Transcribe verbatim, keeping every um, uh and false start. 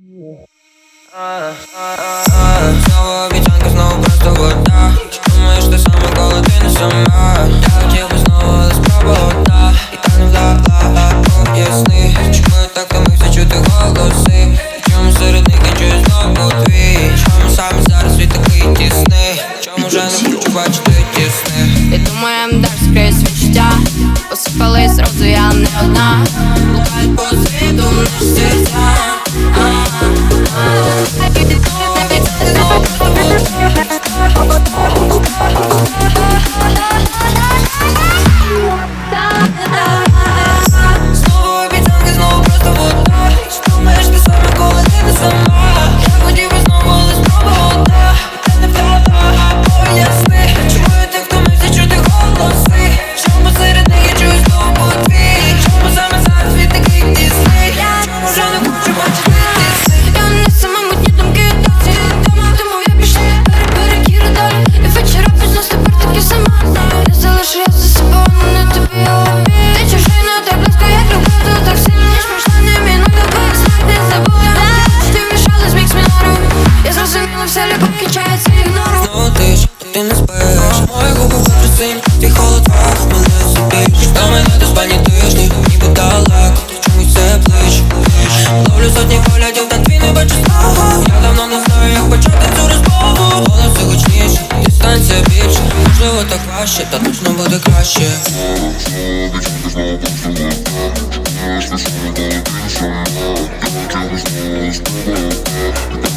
Снова обіцянка, снова просто вода. Думаєш, ти сама, коли ти не сама. Я хотів би знову, але спробувати, да. І так не вдала, поясни, чому я так втомився чути голоси. Чому серед них я чую знову твій? Чому саме зараз світ такий тісний? Чому вже не хочу бачити ті сни? Під моїм даш скрізь відчуття. Посипались рози, я не одна. Блукають по світу наші серця. Знову обіцянки, знову просто вода. Думаєш, ти сама, коли ти не сама. Я хотів би знову, але спробувати, да. І так не вдала, поясни, чому я так втомився чути голоси. Чому серед них я чую знову твій? Чому саме зараз світ такий тісний? Чому вже не хочу бачити ті сни? Я не сама мутні думки досі. Дома, тому я пішла перекіри долі. І вечора без нас тепер таки сама. Я залишила за собою, але не тобі обі. Ти чужина, так близько, як любов. Тут так сильно, ніж пройшла не минута. Коли знак не забула. Ти вмішала з мікс мінором. Я зрозуміла, вся любов кінчається ігнором. Знову ти ж, ти не спиш. Мої губи вже синь, ти холод твах, мене сидиш. До мене до спальні тижні, ніби далеко, ти чомусь все ближче. Ловлю сотні поглядів, та твій не бачу знову. Я давно не знаю, як почати цю розмову. Голоси гучніше, дистанція більше. Можливо так важче, та точно буде краще. Знаєш, ти сама, коли ти не сама. Я хотів би знову спробувати.